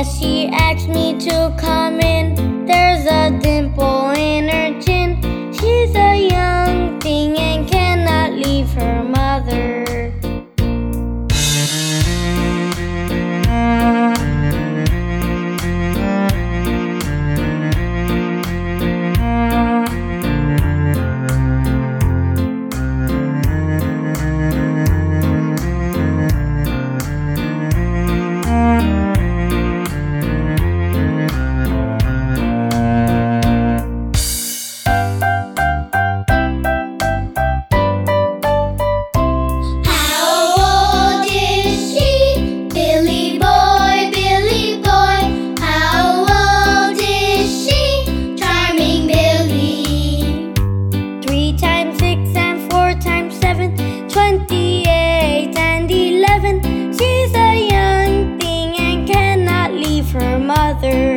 Yes, she asked me to come in. There's a dimple in her chin. She's a young thing and cannot leave her mother. She's a young thing and cannot leave her mother.